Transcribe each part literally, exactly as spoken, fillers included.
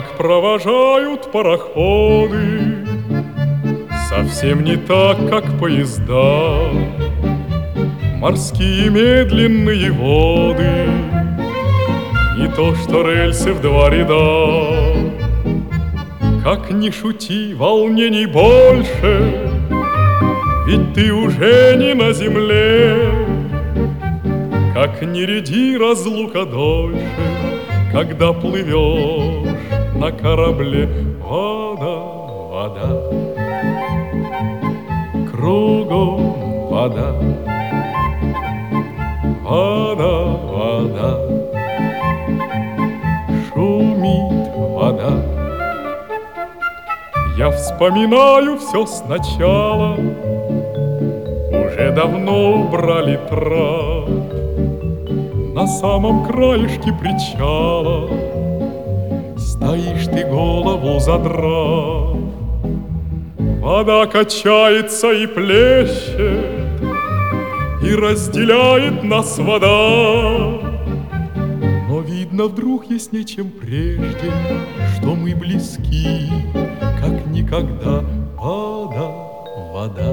как провожают пароходы, совсем не так, как поезда. Морские медленные воды, не то что рельсы в два ряда. Как ни шути, волнений больше, ведь ты уже не на земле. Как ни ряди, разлука дольше, когда плывешь на корабле. Вода, вода, кругом вода. Вода, вода, шумит вода. Я вспоминаю все сначала, уже давно убрали трап. На самом краешке причала стоишь ты, голову задрав. Вода качается и плещет, и разделяет нас вода. Но видно, вдруг яснее, чем прежде, что мы близки, как никогда. Вода, вода,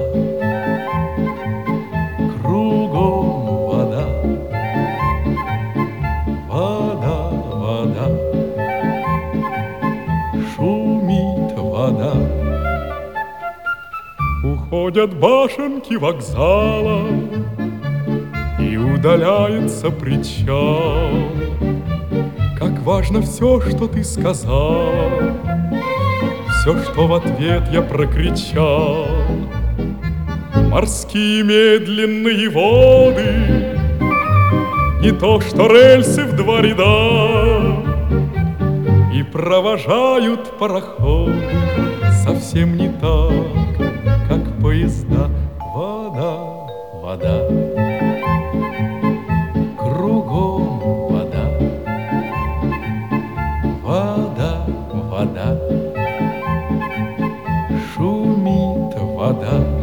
кругом вода. Вода, вода, шумит вода. Уходят башенки вокзала, и удаляется причал. Как важно все, что ты сказала, все, что в ответ я прокричал. Морские медленные воды, не то что рельсы в два ряда. И провожают пароходы совсем не так, как поезда. Вода, вода, кругом вода. Вода, вода, шумит вода.